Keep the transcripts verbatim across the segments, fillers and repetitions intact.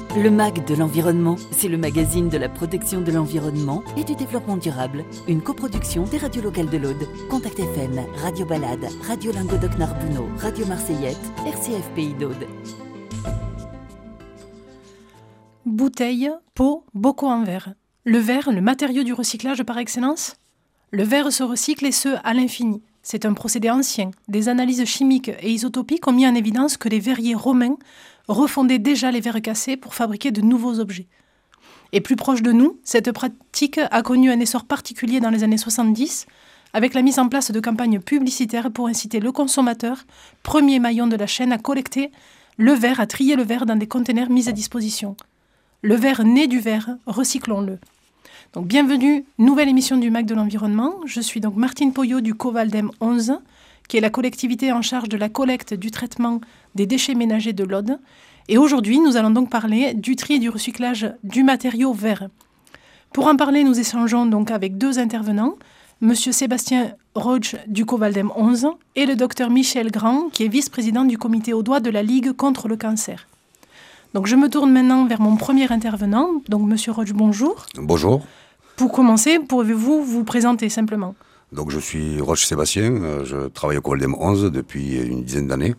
Le M A G de l'environnement, c'est le magazine de la protection de l'environnement et du développement durable. Une coproduction des radios locales de l'Aude. Contact F M, Radio Balade, Radio Languedoc-Narbonneau, Radio Marseillette, R C F Pays d'Aude. Bouteille, pot, bocaux en verre. Le verre, le matériau du recyclage par excellence ? Le verre se recycle et ce, à l'infini. C'est un procédé ancien. Des analyses chimiques et isotopiques ont mis en évidence que les verriers romains refondaient déjà les verres cassés pour fabriquer de nouveaux objets. Et plus proche de nous, cette pratique a connu un essor particulier dans les années soixante-dix, avec la mise en place de campagnes publicitaires pour inciter le consommateur, premier maillon de la chaîne, à collecter le verre, à trier le verre dans des containers mis à disposition. Le verre naît du verre, recyclons-le. Donc, bienvenue, nouvelle émission du M A C de l'environnement. Je suis donc Martine Poyot du Covaldem onze, qui est la collectivité en charge de la collecte, du traitement des déchets ménagers de l'Aude. Et aujourd'hui, nous allons donc parler du tri et du recyclage du matériau verre. Pour en parler, nous échangeons donc avec deux intervenants, Monsieur Sébastien Roche du Covaldem onze et le docteur Michel Grand, qui est vice-président du comité audois de la Ligue contre le cancer. Donc je me tourne maintenant vers mon premier intervenant. Donc Monsieur Roche, bonjour. Bonjour. Pour commencer, pouvez-vous vous présenter simplement ? Donc je suis Roche Sébastien, je travaille au Covaldem onze depuis une dizaine d'années.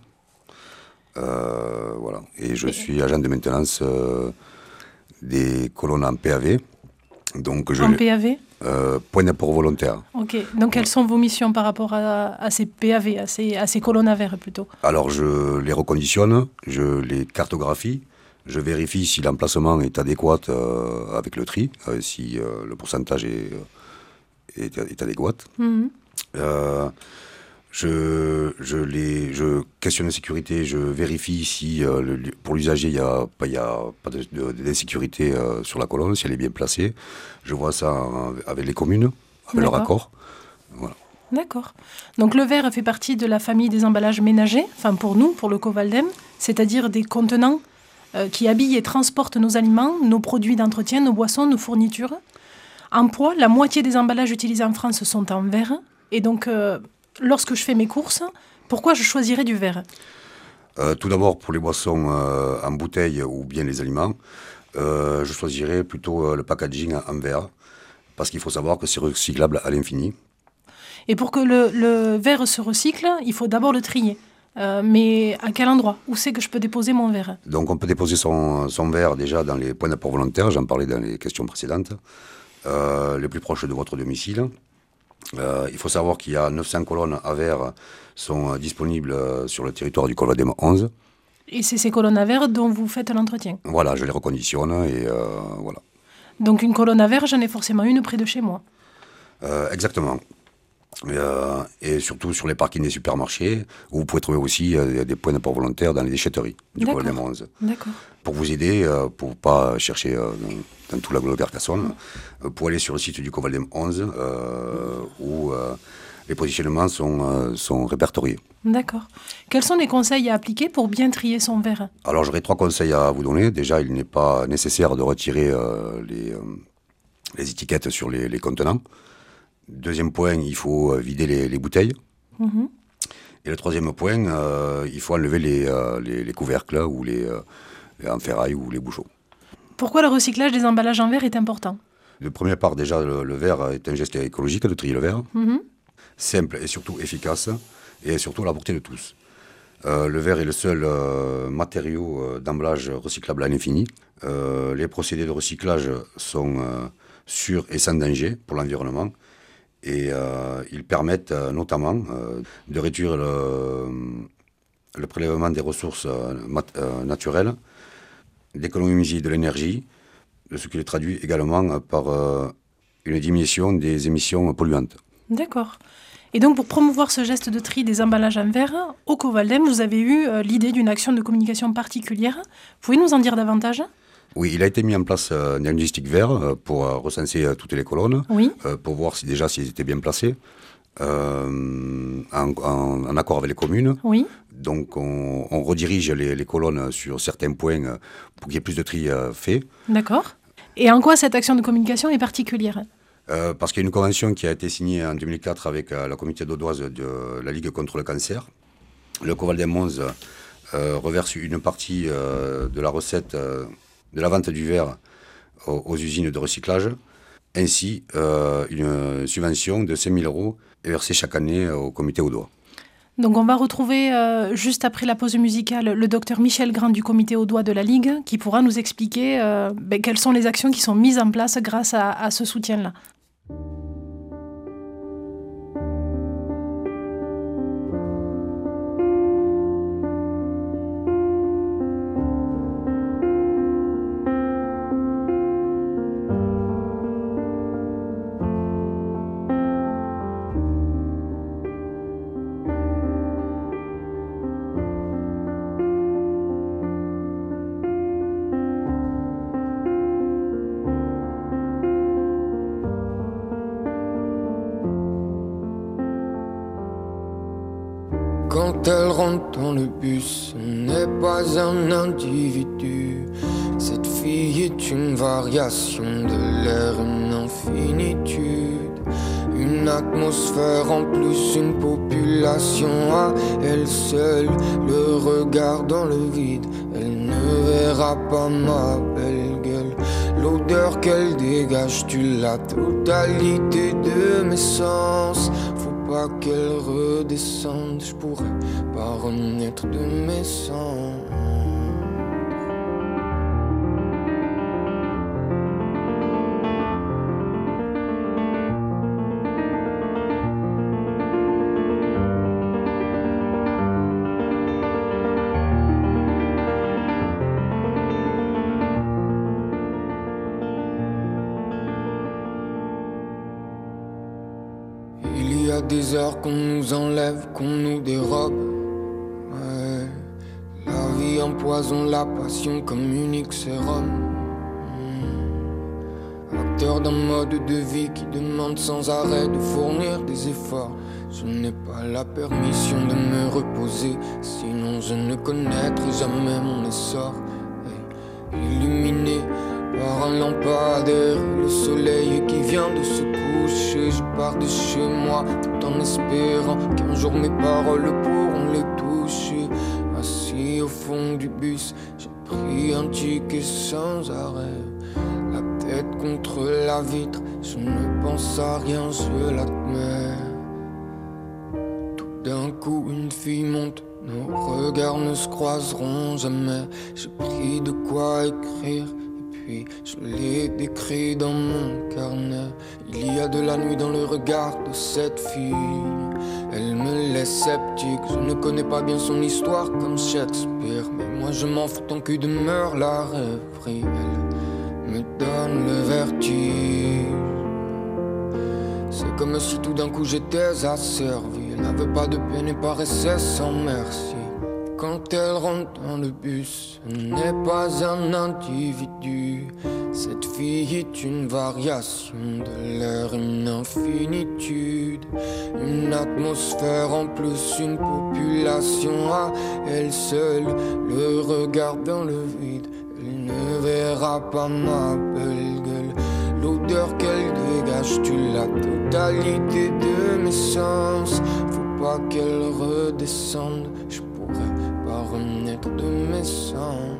Euh, voilà. Et je suis agent de maintenance euh, des colonnes en P A V. Donc je en P A V euh, Point d'apport volontaire. Ok. Donc quelles sont vos missions par rapport à, à ces P A V, à ces, à ces colonnes à verre plutôt ? Alors je les reconditionne, je les cartographie, je vérifie si l'emplacement est adéquat euh, avec le tri, euh, si euh, le pourcentage est, est, est adéquat. Mm-hmm. Euh, Je, je, les, je questionne la sécurité, je vérifie si euh, le, pour l'usager il n'y a, a pas de, de, d'insécurité euh, sur la colonne, si elle est bien placée. Je vois ça en, avec les communes, avec D'accord. leur accord. Voilà. D'accord. Donc le verre fait partie de la famille des emballages ménagers, enfin pour nous, pour le Covaldem, c'est-à-dire des contenants euh, qui habillent et transportent nos aliments, nos produits d'entretien, nos boissons, nos fournitures. En poids, la moitié des emballages utilisés en France sont en verre, et donc... Euh, Lorsque je fais mes courses, pourquoi je choisirais du verre ? euh, Tout d'abord, pour les boissons euh, en bouteille ou bien les aliments, euh, je choisirais plutôt euh, le packaging en verre, parce qu'il faut savoir que c'est recyclable à l'infini. Et pour que le, le verre se recycle, il faut d'abord le trier. Euh, mais à quel endroit ? Où c'est que je peux déposer mon verre ? Donc on peut déposer son, son verre déjà dans les points d'apport volontaire, j'en parlais dans les questions précédentes, euh, les plus proches de votre domicile. Euh, il faut savoir qu'il y a neuf cents colonnes à verre sont euh, disponibles euh, sur le territoire du Covaldem onze. Et c'est ces colonnes à verre dont vous faites l'entretien ? Voilà, je les reconditionne et euh, voilà. Donc une colonne à verre, j'en ai forcément une près de chez moi. Euh, exactement. Et, euh, et surtout sur les parkings des supermarchés, où vous pouvez trouver aussi euh, des points d'apport volontaire dans les déchetteries du Covaldem onze. D'accord. Pour vous aider, euh, pour ne pas chercher euh, dans, dans tout l'agglomération de Carcassonne, euh, pour aller sur le site du Covaldem onze, euh, où euh, les positionnements sont, euh, sont répertoriés. D'accord. Quels sont les conseils à appliquer pour bien trier son verre ? Alors j'aurais trois conseils à vous donner. Déjà, il n'est pas nécessaire de retirer euh, les, euh, les étiquettes sur les, les contenants. Deuxième point, il faut vider les, les bouteilles. Mmh. Et le troisième point, euh, il faut enlever les, euh, les, les couvercles ou les, euh, les en ferraille ou les bouchons. Pourquoi le recyclage des emballages en verre est important ? De première part, déjà, le, le verre est un geste écologique de trier le verre. Mmh. Simple et surtout efficace, et surtout à la portée de tous. Euh, le verre est le seul euh, matériau euh, d'emballage recyclable à l'infini. Euh, les procédés de recyclage sont euh, sûrs et sans danger pour l'environnement. Et euh, ils permettent euh, notamment euh, de réduire le, le prélèvement des ressources euh, mat- euh, naturelles, d'économiser de l'énergie, ce qui est traduit également par euh, une diminution des émissions polluantes. D'accord. Et donc pour promouvoir ce geste de tri des emballages en verre, au Covaldem, vous avez eu euh, l'idée d'une action de communication particulière. Pouvez nous en dire davantage ? Oui, il a été mis en place euh, un diagnostic vert euh, pour euh, recenser euh, toutes les colonnes, oui. euh, pour voir si déjà s'ils étaient bien placés, euh, en, en, en accord avec les communes. Oui. Donc on, on redirige les, les colonnes sur certains points euh, pour qu'il y ait plus de tri euh, fait. D'accord. Et en quoi cette action de communication est particulière ? euh, Parce qu'il y a une convention qui a été signée en deux mille quatre avec euh, la communauté audoise de la Ligue contre le cancer. Le Covaldem onze euh, reverse une partie euh, de la recette euh, de la vente du verre aux, aux usines de recyclage, ainsi euh, une subvention de cinq mille euros est versée chaque année au comité Audois. Donc on va retrouver euh, juste après la pause musicale le docteur Michel Grand du comité Audois de la Ligue qui pourra nous expliquer euh, ben, quelles sont les actions qui sont mises en place grâce à, à ce soutien-là. Quand elle rentre dans le bus, ce n'est pas un individu. Cette fille est une variation de l'air, une infinitude. Une atmosphère en plus, une population à elle seule. Le regard dans le vide, elle ne verra pas ma belle gueule. L'odeur qu'elle dégage, tu la totalité de mes sens. Pas qu'elle redescende, je pourrais pas renaître de mes cendres. Il y a des heures qu'on nous enlève, qu'on nous dérobe. Ouais. La vie empoisonne la passion comme unique sérum. Mmh. Acteur d'un mode de vie qui demande sans arrêt de fournir des efforts. Je n'ai pas la permission de me reposer, sinon je ne connaîtrai jamais mon essor. Hey. Illuminé par un lampadaire, le soleil qui vient de se coucher. Je pars de chez moi tout en espérant qu'un jour mes paroles pourront les toucher. Assis au fond du bus, j'ai pris un ticket sans arrêt. La tête contre la vitre, je ne pense à rien, je l'admets. Tout d'un coup une fille monte, nos regards ne se croiseront jamais. J'ai pris de quoi écrire, puis je l'ai décrit dans mon carnet. Il y a de la nuit dans le regard de cette fille. Elle me laisse sceptique, je ne connais pas bien son histoire comme Shakespeare. Mais moi je m'en fous, ton cul demeure la rêverie. Elle me donne le vertige. C'est comme si tout d'un coup j'étais asservi. Elle n'avait pas de peine et paraissait sans merci. Quand elle rentre dans le bus, ce n'est pas un individu. Cette fille est une variation de l'air, une infinitude. Une atmosphère en plus, une population à elle seule. Le regard dans le vide, elle ne verra pas ma belle gueule. L'odeur qu'elle dégage, tu la totalité de mes sens. Faut pas qu'elle redescende, je pourrais pas renaître de mes cendres.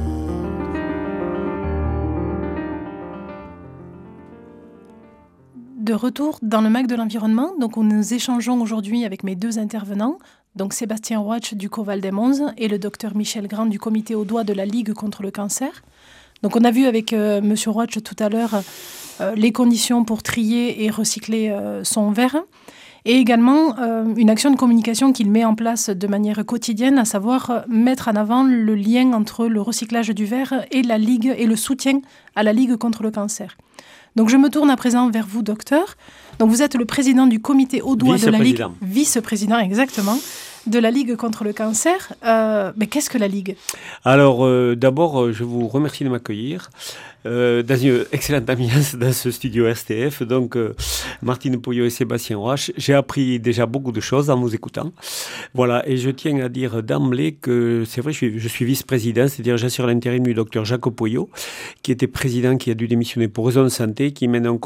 De retour dans le Mag de l'Environnement, donc nous échangeons aujourd'hui avec mes deux intervenants, donc Sébastien Roach du Coval des Monts et le docteur Michel Grand du comité Audois de la Ligue contre le cancer. Donc on a vu avec euh, monsieur Roach tout à l'heure euh, les conditions pour trier et recycler euh, son verre. Et également euh, une action de communication qu'il met en place de manière quotidienne, à savoir euh, mettre en avant le lien entre le recyclage du verre et la Ligue et le soutien à la Ligue contre le cancer. Donc je me tourne à présent vers vous, docteur. Donc vous êtes le président du comité Audois de la Ligue, vice-président exactement, de la Ligue contre le cancer. Euh, mais qu'est-ce que la Ligue ? Alors euh, d'abord, je vous remercie de m'accueillir euh, dans une excellente ambiance dans ce studio R T F. Donc euh, Martine Pouillot et Sébastien Roche, j'ai appris déjà beaucoup de choses en vous écoutant. Voilà, et je tiens à dire d'emblée que c'est vrai, je suis, je suis vice-président, c'est-à-dire j'assure l'intérim du docteur Jacques Pouillot, qui était président, qui a dû démissionner pour raison de santé, qui mène un combat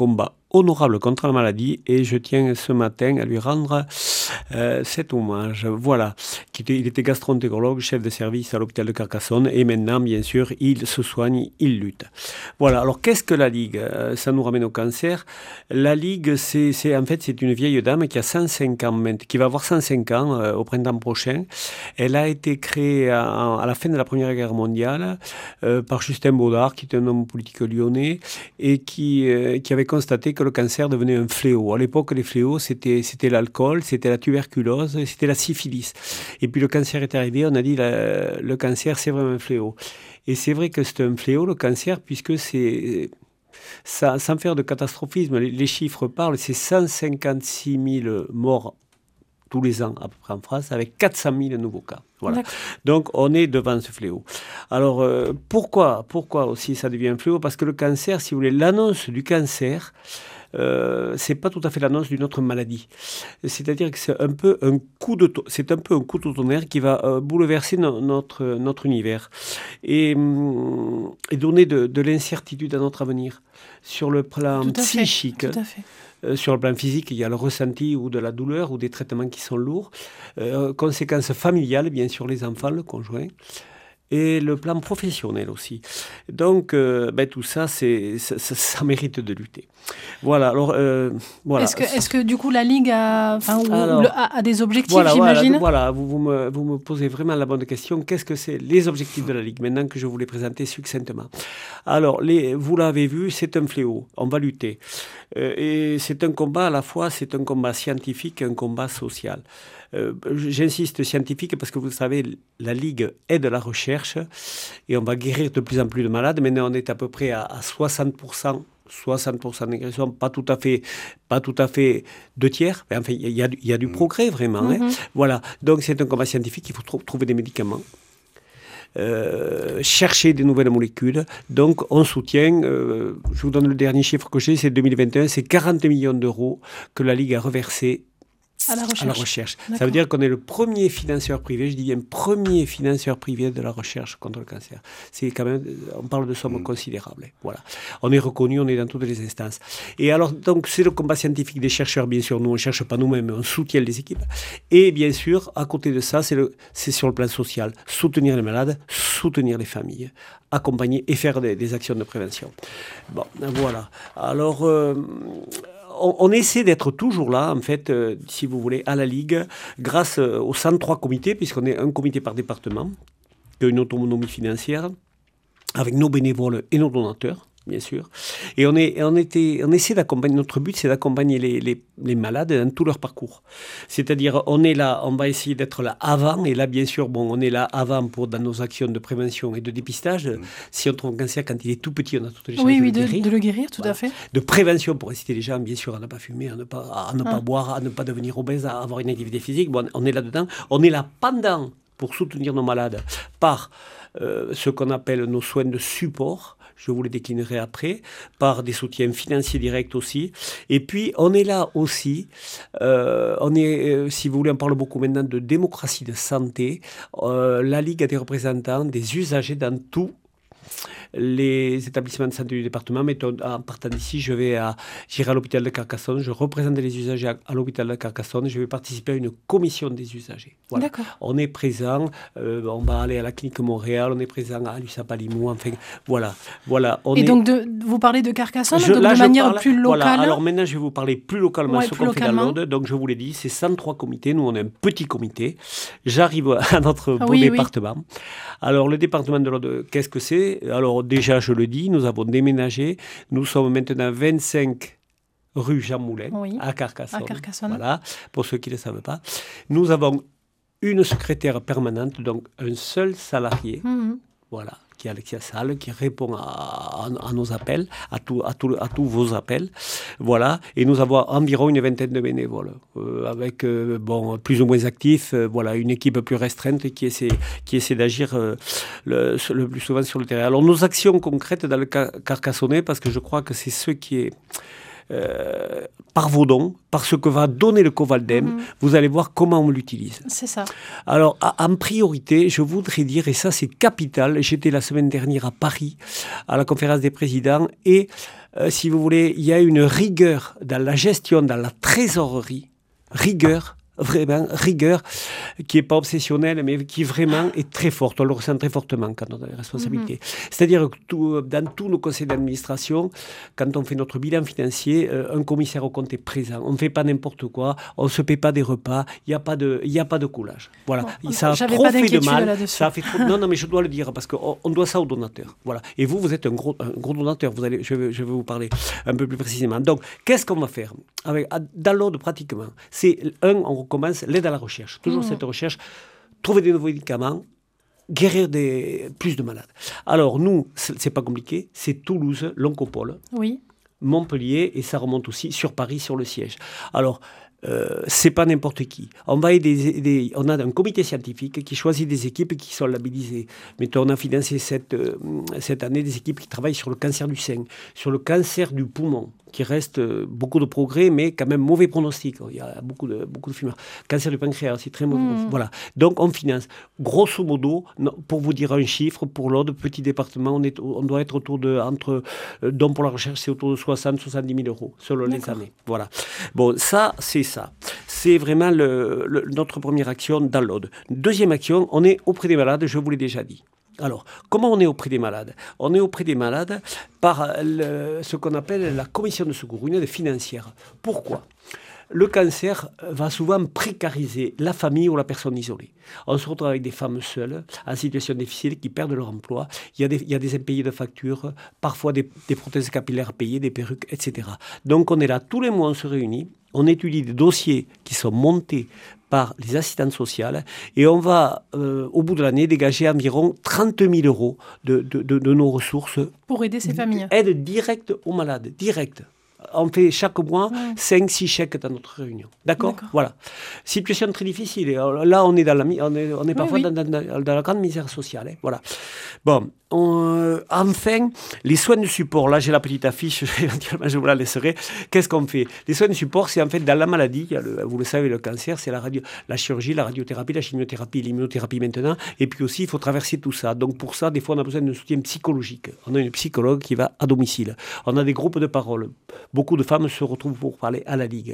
honorable contre la maladie et je tiens ce matin à lui rendre euh, cet hommage. Voilà, il était gastro-entérologue, chef de service à l'hôpital de Carcassonne et maintenant, bien sûr, il se soigne, il lutte. Voilà, alors qu'est-ce que la Ligue ? Ça nous ramène au cancer. La Ligue, c'est, c'est, en fait, c'est une vieille dame qui a cent cinq ans, qui va avoir cent cinq ans euh, au printemps prochain. Elle a été créée à, à la fin de la Première Guerre mondiale euh, par Justin Baudard, qui était un homme politique lyonnais et qui, euh, qui avait constaté que le cancer devenait un fléau. À l'époque, les fléaux, c'était, c'était l'alcool, c'était la tuberculose, c'était la syphilis. Et puis le cancer est arrivé, on a dit la, le cancer, c'est vraiment un fléau. Et c'est vrai que c'est un fléau, le cancer, puisque c'est... Ça, sans faire de catastrophisme, les, les chiffres parlent, c'est cent cinquante-six mille morts tous les ans à peu près en France, avec quatre cent mille nouveaux cas. Voilà. Donc, on est devant ce fléau. Alors, euh, pourquoi, pourquoi aussi ça devient un fléau ? Parce que le cancer, si vous voulez, l'annonce du cancer, euh, c'est pas tout à fait l'annonce d'une autre maladie. C'est-à-dire que c'est un peu un coup de, to- c'est un peu un coup de tonnerre qui va euh, bouleverser no- notre notre univers et, hum, et donner de, de l'incertitude à notre avenir sur le plan Tout à psychique. fait. Tout à fait. Euh, sur le plan physique, il y a le ressenti ou de la douleur ou des traitements qui sont lourds. Euh, conséquences familiales, bien sûr, les enfants, le conjoint. Et le plan professionnel aussi. Donc, euh, ben, tout ça, c'est, ça, ça, ça mérite de lutter. Voilà, alors, euh, voilà. Est-ce que, est-ce que, du coup, la Ligue a, enfin, ou, Alors, ou le, a, a des objectifs, voilà, j'imagine ? Voilà, voilà vous, vous, me, vous me posez vraiment la bonne question. Qu'est-ce que c'est les objectifs de la Ligue, maintenant que je vous les présenter succinctement ? Alors, les, vous l'avez vu, c'est un fléau. On va lutter. Euh, et c'est un combat, à la fois, c'est un combat scientifique et un combat social. Euh, j'insiste scientifique parce que vous savez, la Ligue aide la recherche et on va guérir de plus en plus de malades. Maintenant, on est à peu près à, à soixante pour cent. soixante pour cent de guérison, pas tout à fait, pas tout à fait deux tiers. Enfin, il y a, y a du progrès vraiment. Mm-hmm. Hein. Voilà. Donc, c'est un combat scientifique. Il faut tr- trouver des médicaments. Euh, chercher des nouvelles molécules. Donc, on soutient, euh, je vous donne le dernier chiffre que j'ai, c'est deux mille vingt et un, c'est quarante millions d'euros que la Ligue a reversé à la recherche. À la recherche. Ça veut dire qu'on est le premier financeur privé, je dis bien premier financeur privé de la recherche contre le cancer. C'est quand même, on parle de sommes mmh. considérables. Voilà. On est reconnu, on est dans toutes les instances. Et alors, donc, c'est le combat scientifique des chercheurs, bien sûr. Nous, on ne cherche pas nous-mêmes, mais on soutient les équipes. Et bien sûr, à côté de ça, c'est, le, c'est sur le plan social. Soutenir les malades, soutenir les familles, accompagner et faire des, des actions de prévention. Bon, voilà. Alors... Euh, On, on essaie d'être toujours là, en fait, euh, si vous voulez, à la Ligue, grâce euh, aux cent trois comités, puisqu'on est un comité par département, qui a une autonomie financière, avec nos bénévoles et nos donateurs, bien sûr. Et on, est, on, était, on essaie d'accompagner, notre but, c'est d'accompagner les, les, les malades dans tout leur parcours. C'est-à-dire, on est là, on va essayer d'être là avant, et là, bien sûr, bon, on est là avant pour, dans nos actions de prévention et de dépistage. Mmh. Si on trouve un cancer quand il est tout petit, on a toutes les chances oui, de, oui, le guérir. de, de le guérir, tout voilà. à fait. De prévention pour inciter les gens, bien sûr, à ne pas fumer, à ne pas, à ne ah. pas boire, à ne pas devenir obèse, à avoir une activité physique. Bon, on est là-dedans. On est là pendant pour soutenir nos malades par euh, ce qu'on appelle nos soins de support. Je vous les déclinerai après, par des soutiens financiers directs aussi. Et puis, on est là aussi, euh, on est, euh, si vous voulez, on parle beaucoup maintenant de démocratie de santé. Euh, la Ligue a des représentants, des usagers dans tout les établissements de santé du département, mais en partant d'ici, je vais à, j'irai à l'hôpital de Carcassonne, je représente les usagers à, à l'hôpital de Carcassonne, je vais participer à une commission des usagers. Voilà. D'accord. On est présent, euh, on va aller à la clinique Montréal, on est présent à l'U S A-Palimou, enfin, voilà. voilà on Et est... donc, de, vous parlez de Carcassonne, je, donc là, de manière parle, plus locale. Voilà. Alors maintenant, je vais vous parler plus localement, ouais, ce plus qu'on fait dans localement. l'Aude. Donc, je vous l'ai dit, c'est cent trois comités, nous, on est un petit comité. J'arrive à notre ah, beau oui, département. Oui. Alors, le département de l'Aude, qu'est-ce que c'est ? Alors, déjà, je le dis, nous avons déménagé. Nous sommes maintenant vingt-cinq rue Jean Moulin, oui, à Carcassonne. À Carcassonne. Voilà, pour ceux qui ne le savent pas. Nous avons une secrétaire permanente, donc un seul salarié, mmh. voilà, qui a la salle, qui répond à, à, à nos appels, à, tout, à, tout, à tous vos appels. Voilà, et nous avons environ une vingtaine de bénévoles, euh, avec, euh, bon, plus ou moins actifs, euh, voilà, une équipe plus restreinte qui essaie, qui essaie d'agir euh, le, le plus souvent sur le terrain. Alors, nos actions concrètes dans le car- Carcassonnais, parce que je crois que c'est ce qui est... Euh, par vos dons, par ce que va donner le Covaldem, mmh. vous allez voir comment on l'utilise. C'est ça. Alors, à, en priorité, je voudrais dire, et ça c'est capital, j'étais la semaine dernière à Paris, à la conférence des présidents, et euh, si vous voulez, il y a une rigueur dans la gestion, dans la trésorerie, rigueur, vraiment rigueur, qui n'est pas obsessionnelle, mais qui vraiment est très forte. On le ressent très fortement quand on a des responsabilités. Mm-hmm. C'est-à-dire que tout, dans tous nos conseils d'administration, quand on fait notre bilan financier, euh, un commissaire au compte est présent. On ne fait pas n'importe quoi, on ne se paie pas des repas, il n'y a pas de, il n'y a pas de coulage. Voilà. Bon, ça a trop fait de mal. Ça a fait trop... Non, non, mais je dois le dire parce qu'on on doit ça aux donateurs. Voilà. Et vous, vous êtes un gros, un gros donateur. Vous allez, je, vais, je vais vous parler un peu plus précisément. Donc, qu'est-ce qu'on va faire avec, dans l'ordre pratiquement? C'est un, on commence l'aide à la recherche. Toujours mmh. cette recherche, trouver des nouveaux médicaments, guérir des, plus de malades. Alors nous, c'est, c'est pas compliqué, c'est Toulouse, l'Oncopole, oui. Montpellier, et ça remonte aussi sur Paris, sur le siège. Alors, Euh, c'est pas n'importe qui. On, va aider, des, on a un comité scientifique qui choisit des équipes qui sont labellisées. Mettons, on a financé cette, euh, cette année des équipes qui travaillent sur le cancer du sein, sur le cancer du poumon, qui reste euh, beaucoup de progrès, mais quand même mauvais pronostic. Il y a beaucoup de, beaucoup de fumeurs. Cancer du pancréas, c'est très mauvais. Mmh. Voilà. Donc, on finance. Grosso modo, non, pour vous dire un chiffre, pour l'Aude, petit département, on, est, on doit être autour de, entre, euh, dons pour la recherche, c'est autour de soixante à soixante-dix mille euros, selon D'accord. les années. Voilà. Bon, ça, c'est ça. C'est vraiment le, le, notre première action dans l'Aude. Deuxième action, on est auprès des malades, je vous l'ai déjà dit. Alors, comment on est auprès des malades ? On est auprès des malades par le, ce qu'on appelle la commission de secours, une aide financière. Pourquoi ? Le cancer va souvent précariser la famille ou la personne isolée. On se retrouve avec des femmes seules, en situation difficile, qui perdent leur emploi. Il y a des, il y a des impayés de factures, parfois des, des prothèses capillaires payées, des perruques, et cetera. Donc on est là, tous les mois on se réunit, on étudie des dossiers qui sont montés par les assistantes sociales et on va, euh, au bout de l'année, dégager environ trente mille euros de, de, de, de nos ressources. Pour aider ces familles. Aide directe aux malades, directe. On fait chaque mois ouais. cinq six chèques dans notre réunion. D'accord, D'accord. Voilà. Situation très difficile. Là, on est, dans la, on est, on est parfois oui, oui. Dans, dans, dans la grande misère sociale. Hein. Voilà. Bon, on, enfin, les soins de support. Là, j'ai la petite affiche, éventuellement, je vous la laisserai. Qu'est-ce qu'on fait ? Les soins de support, c'est en fait dans la maladie, il y a le, vous le savez, le cancer, c'est la, radio, la chirurgie, la radiothérapie, la chimiothérapie, l'immunothérapie maintenant. Et puis aussi, il faut traverser tout ça. Donc, pour ça, des fois, on a besoin d'un soutien psychologique. On a une psychologue qui va à domicile. On a des groupes de parole. Beaucoup de femmes se retrouvent pour parler à la Ligue.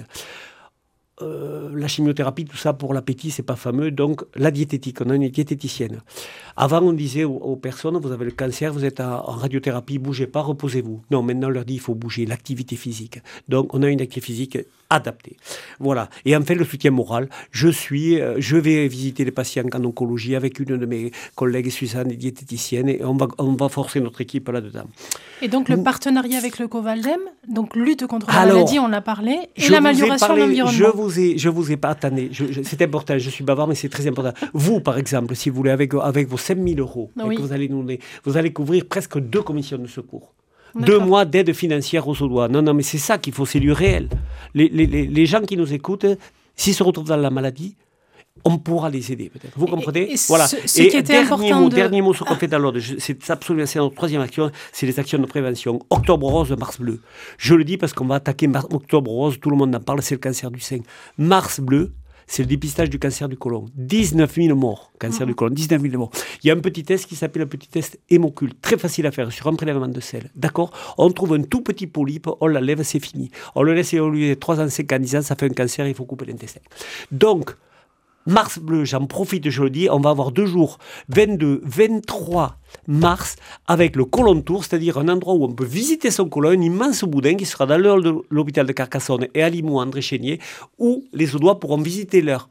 Euh, la chimiothérapie, tout ça pour l'appétit, c'est pas fameux. Donc, la diététique, on a une diététicienne. Avant, on disait aux, aux personnes, vous avez le cancer, vous êtes en, en radiothérapie, bougez pas, reposez-vous. Non, maintenant, on leur dit, il faut bouger, l'activité physique. Donc, on a une activité physique adaptée. Voilà. Et enfin, le soutien moral. Je suis, euh, je vais visiter les patients en oncologie avec une de mes collègues, Suzanne, diététicienne, et on va, on va forcer notre équipe là-dedans. Et donc, le partenariat avec le Covaldem, donc lutte contre la Alors, maladie, on l'a parlé, et l'amélioration de l'environnement. Je vous ai, je vous ai pas, attendez, je, je, c'est important, je suis bavard, mais c'est très important. Vous, par exemple, si vous voulez, avec, avec vos cinq mille euros, oui. que vous allez nous donner, vous allez couvrir presque deux commissions de secours. D'accord. Deux mois d'aide financière aux Audois. Non, non, mais c'est ça qu'il faut, c'est du réel. Les, les, les, les gens qui nous écoutent, s'ils se retrouvent dans la maladie, on pourra les aider peut-être. Vous comprenez ? Et, et voilà. Ce, ce et qui était dernier important mot, de... dernier mot sur ce qu'on fait dans l'ordre, c'est absolument c'est notre troisième action, c'est les actions de prévention. Octobre rose, Mars bleu. Je le dis parce qu'on va attaquer Mar- Octobre rose, tout le monde en parle, c'est le cancer du sein. Mars bleu, c'est le dépistage du cancer du côlon. dix-neuf mille morts, cancer mmh. du côlon, dix-neuf mille morts. Il y a un petit test qui s'appelle le petit test hémoculte, très facile à faire, sur un prélèvement de sel. D'accord ? On trouve un tout petit polype, on l'enlève, c'est fini. On le laisse évoluer trois ans, cinq ans, dix ans, ça fait un cancer, il faut couper l'intestin. Donc, Mars bleu, j'en profite, je le dis, on va avoir deux jours, vingt-deux, vingt-trois mars, avec le côlon tour, c'est-à-dire un endroit où on peut visiter son côlon, un immense boudin qui sera dans le hall de l'hôpital de Carcassonne et à Limoux, André Chénier, où les Audois pourront visiter leur,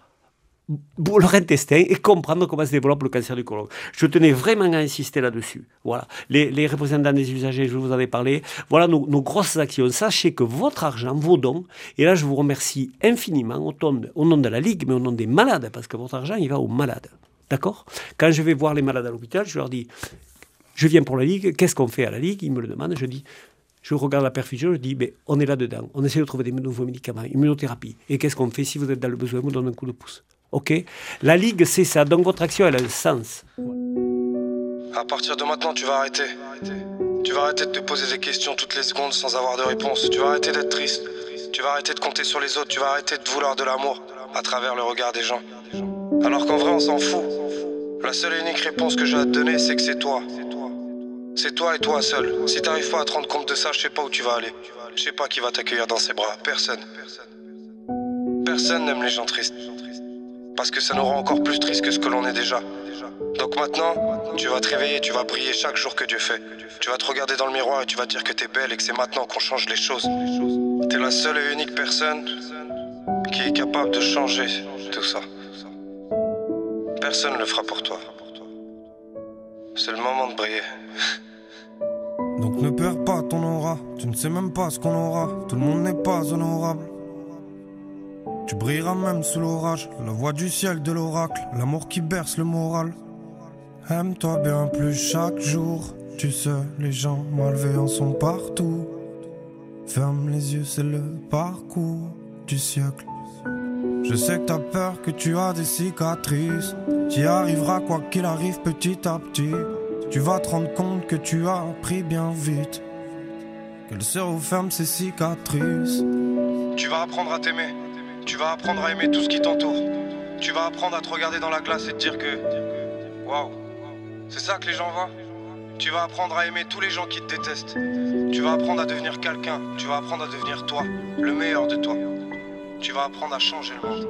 leur intestin et comprendre comment se développe le cancer du côlon. Je tenais vraiment à insister là-dessus. Voilà. Les, les représentants des usagers, je vous en ai parlé. Voilà nos, nos grosses actions. Sachez que votre argent, vos dons, et là je vous remercie infiniment au nom, de, au nom de la Ligue, mais au nom des malades, parce que votre argent, il va aux malades. D'accord ? Quand je vais voir les malades à l'hôpital, je leur dis, je viens pour la Ligue, qu'est-ce qu'on fait à la Ligue ? Ils me le demandent, je dis, je regarde la perfusion, je dis, mais on est là-dedans. On essaie de trouver des nouveaux médicaments, immunothérapie. Et qu'est-ce qu'on fait ? Si vous êtes dans le besoin, vous donne un coup de pouce. Ok ? La Ligue, c'est ça. Donc votre action, elle a un sens. À partir de maintenant, tu vas arrêter. Tu vas arrêter de te poser des questions toutes les secondes sans avoir de réponse. Tu vas arrêter d'être triste. Tu vas arrêter de compter sur les autres. Tu vas arrêter de vouloir de l'amour à travers le regard des gens. Alors qu'en vrai, on s'en fout. La seule et unique réponse que j'ai à te donner, c'est que c'est toi. C'est toi et toi seul. Si t'arrives pas à te rendre compte de ça, je sais pas où tu vas aller. Je sais pas qui va t'accueillir dans ses bras. Personne. Personne n'aime les gens tristes. Parce que ça nous rend encore plus tristes que ce que l'on est déjà. Donc maintenant, tu vas te réveiller, tu vas briller chaque jour que Dieu fait. Tu vas te regarder dans le miroir et tu vas dire que t'es belle et que c'est maintenant qu'on change les choses. T'es la seule et unique personne qui est capable de changer tout ça. Personne ne le fera pour toi. C'est le moment de briller. Donc ne perds pas ton aura, tu ne sais même pas ce qu'on aura. Tout le monde n'est pas honorable. Tu brilleras même sous l'orage, la voix du ciel de l'oracle, l'amour qui berce le moral. Aime-toi bien plus chaque jour, tu sais, les gens malveillants sont partout. Ferme les yeux, c'est le parcours du siècle. Je sais que t'as peur, que tu as des cicatrices. T'y arriveras quoi qu'il arrive petit à petit. Tu vas te rendre compte que tu as appris bien vite qu'elles se referment ces cicatrices. Tu vas apprendre à t'aimer. Tu vas apprendre à aimer tout ce qui t'entoure. Tu vas apprendre à te regarder dans la glace et te dire que... Waouh, c'est ça que les gens voient. Tu vas apprendre à aimer tous les gens qui te détestent. Tu vas apprendre à devenir quelqu'un. Tu vas apprendre à devenir toi, le meilleur de toi. Tu vas apprendre à changer le monde.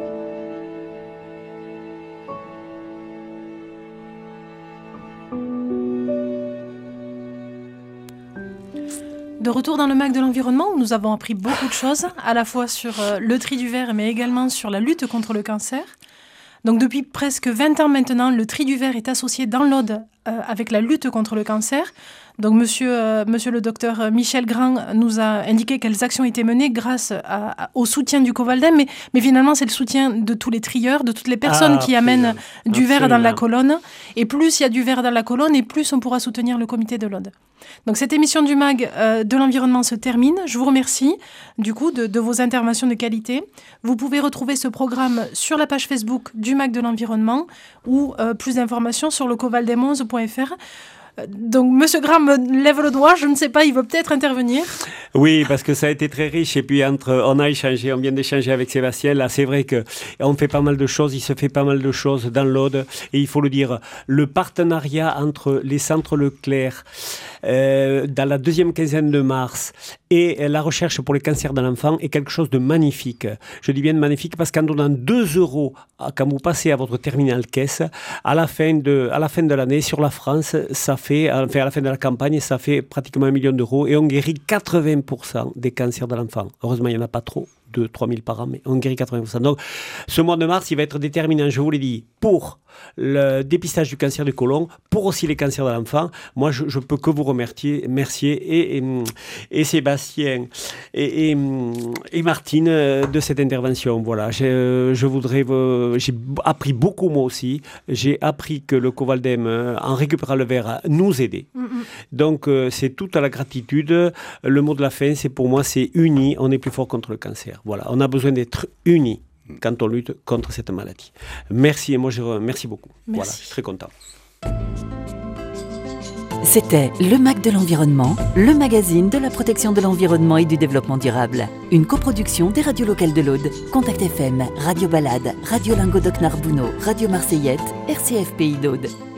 De retour dans le Mag de l'environnement, où nous avons appris beaucoup de choses, à la fois sur euh, le tri du verre, mais également sur la lutte contre le cancer. Donc depuis presque vingt ans maintenant, le tri du verre est associé dans l'Aude euh, avec la lutte contre le cancer. Donc monsieur, euh, monsieur le docteur Michel Grand nous a indiqué quelles actions étaient menées grâce à, à, au soutien du Covaldem, mais, mais finalement c'est le soutien de tous les trieurs, de toutes les personnes ah, qui amènent du absolument. verre dans la colonne. Et plus il y a du verre dans la colonne, et plus on pourra soutenir le comité de l'Aude. Donc cette émission du Mag euh, de l'environnement se termine. Je vous remercie du coup de, de vos interventions de qualité. Vous pouvez retrouver ce programme sur la page Facebook du Mag de l'environnement ou euh, plus d'informations sur le covaldem onze point f r. Donc, Monsieur Graham me lève le doigt, je ne sais pas, il veut peut-être intervenir. Oui, parce que ça a été très riche. Et puis, entre, on a échangé, on vient d'échanger avec Sébastien. Là, c'est vrai qu'on fait pas mal de choses, il se fait pas mal de choses dans l'Aude. Et il faut le dire, le partenariat entre les centres Leclerc, euh, dans la deuxième quinzaine de mars, et la recherche pour les cancers de l'enfant est quelque chose de magnifique. Je dis bien de magnifique parce qu'en donnant deux euros quand vous passez à votre terminal caisse, à la fin de, à la fin de l'année, sur la France, ça fait, enfin à la fin de la campagne, ça fait pratiquement un million d'euros et on guérit quatre-vingts pour cent des cancers de l'enfant. Heureusement, il n'y en a pas trop, deux à trois mille par an, mais on guérit quatre-vingts pour cent. Donc, ce mois de mars, il va être déterminant, je vous l'ai dit, pour le dépistage du cancer du côlon, pour aussi les cancers de l'enfant. Moi, je ne peux que vous remercier, remercier et, et, et Sébastien et, et, et Martine de cette intervention. Voilà, je, je voudrais, j'ai appris beaucoup moi aussi. J'ai appris que le Covaldem, en récupérant le verre, nous aidait. Mm-hmm. Donc, c'est toute la gratitude. Le mot de la fin, c'est pour moi, c'est unis, on est plus fort contre le cancer. Voilà, on a besoin d'être unis quand on lutte contre cette maladie. Merci, et moi je remercie beaucoup. Merci. Voilà, je suis très content. C'était le Mag de l'environnement, le magazine de la protection de l'environnement et du développement durable. Une coproduction des radios locales de l'Aude, Contact F M, Radio Balade, Radio Languedoc Narbonneau, Radio Marseillette, R C F Pays d'Aude.